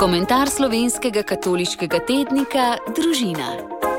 Komentar slovenskega katoliškega tednika Družina.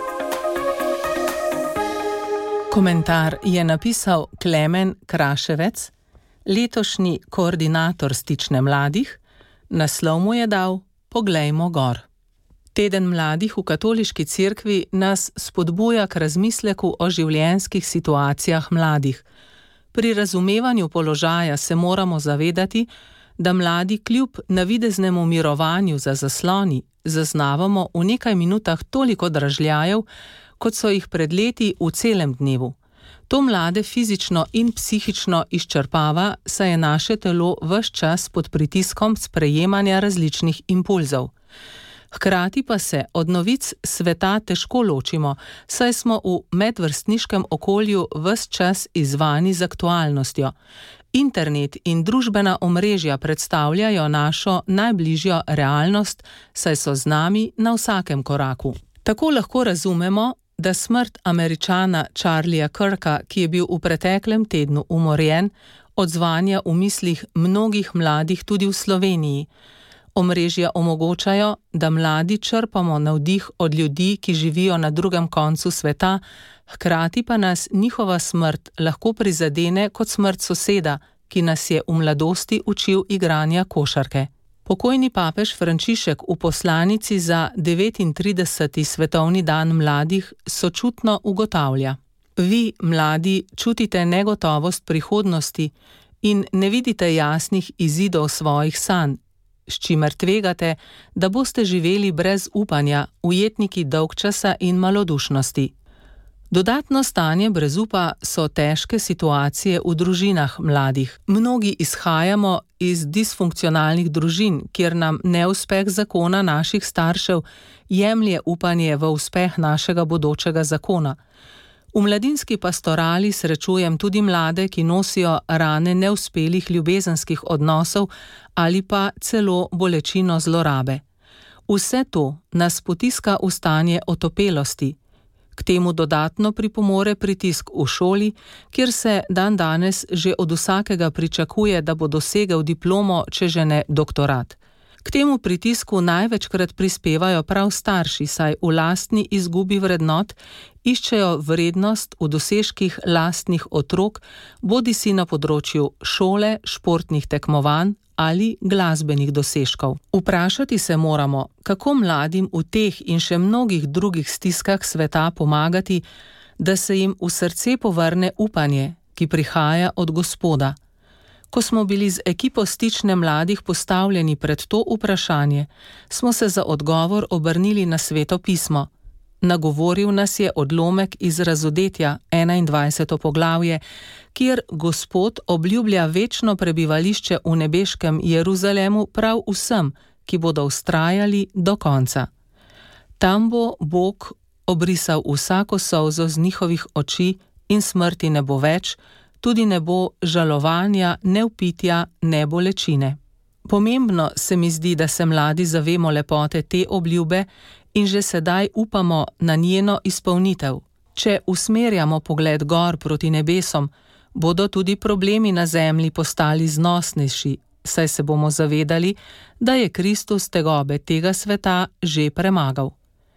Komentar je napisal Klemen Kraševec, letošnji koordinator Stične mladih. Naslov mu je dal Poglejmo gor. Teden mladih v katoliški cerkvi nas spodbuja k razmisleku o življenjskih situacijah mladih. Pri razumevanju položaja se moramo zavedati, da mladi kljub navideznemu mirovanju za zasloni zaznavamo v nekaj minutah toliko dražljajev, kot so jih pred leti v celem dnevu. To mlade fizično in psihično izčrpava, saj je naše telo ves čas pod pritiskom sprejemanja različnih impulzov. Hkrati pa se od novic sveta težko ločimo, saj smo v medvrstniškem okolju ves čas izzvani z aktualnostjo. Internet in družbena omrežja predstavljajo našo najbližjo realnost, saj so z nami na vsakem koraku. Tako lahko razumemo, da smrt Američana Charlieja Kirka, ki je bil v preteklem tednu umorjen, odzvanja v mislih mnogih mladih tudi v Sloveniji. Omrežja omogočajo, da mladi črpamo navdih od ljudi, ki živijo na drugem koncu sveta, hkrati pa nas njihova smrt lahko prizadene kot smrt soseda, ki nas je v mladosti učil igranja košarke. Pokojni papež Frančišek v poslanici za 39. svetovni dan mladih sočutno ugotavlja: Vi, mladi, čutite negotovost prihodnosti in ne vidite jasnih izidov svojih sanj, s čimer tvegate, da boste živeli brez upanja, ujetniki dolgčasa in malodušnosti. Dodatno stanje brezupa so težke situacije v družinah mladih. Mnogi izhajamo iz disfunkcionalnih družin, kjer nam neuspeh zakona naših staršev jemlje upanje v uspeh našega bodočega zakona. V mladinski pastorali srečujem tudi mlade, ki nosijo rane neuspelih ljubezenskih odnosov ali pa celo bolečino zlorabe. Vse to nas potiska v stanje otopelosti. K temu dodatno pripomore pritisk v šoli, kjer se dandanes že od vsakega pričakuje, da bo dosegel diplomo, če že ne doktorat. K temu pritisku največkrat prispevajo prav starši, saj v lastni izgubi vrednot iščejo vrednost v dosežkih lastnih otrok, bodisi na področju šole, športnih tekmovanj ali glasbenih dosežkov. Vprašati se moramo, kako mladim v teh in še mnogih drugih stiskah sveta pomagati, da se jim v srce povrne upanje, ki prihaja od Gospoda. Ko smo bili z ekipo Stične mladih postavljeni pred to vprašanje, smo se za odgovor obrnili na Sveto pismo. Nagovoril nas je odlomek iz Razodetja, 21. poglavje, kjer Gospod obljublja večno prebivališče v nebeškem Jeruzalemu prav vsem, ki bodo vztrajali do konca. Tam bo Bog obrisal vsako solzo z njihovih oči in smrti ne bo več, tudi ne bo žalovanja, ne vpitja, ne bolečine. Pomembno se mi zdi, da se mladi zavemo lepote te obljube in že sedaj upamo na njeno izpolnitev. Če usmerjamo pogled gor proti nebesom, bodo tudi problemi na zemlji postali znosnejši, saj se bomo zavedali, da je Kristus tegobe tega sveta že premagal.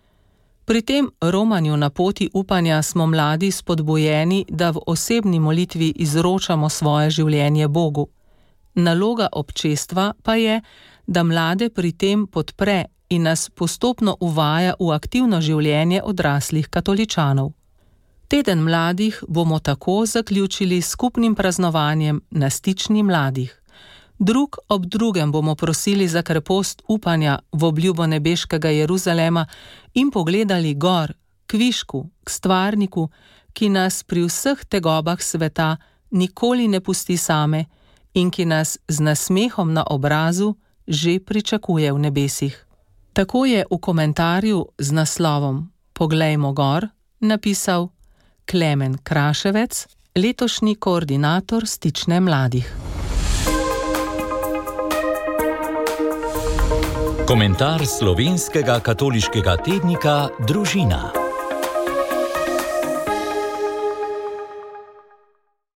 Pri tem romanju na poti upanja smo mladi spodbujeni, da v osebni molitvi izročamo svoje življenje Bogu. Naloga občestva pa je, da mlade pri tem podpre in nas postopno uvaja v aktivno življenje odraslih katoličanov. Teden mladih bomo tako zaključili s skupnim praznovanjem na Stični mladih. Drug ob drugem bomo prosili za krepost upanja v obljubo nebeškega Jeruzalema in pogledali gor, k višku, k stvarniku, ki nas pri vseh tegobah sveta nikoli ne pusti same in ki nas z nasmehom na obrazu že pričakuje v nebesih. Tako je v komentarju z naslovom Poglejmo gor napisal Klemen Kraševec, letošnji koordinator Stične mladih. Komentar slovenskega katoliškega tednika Družina.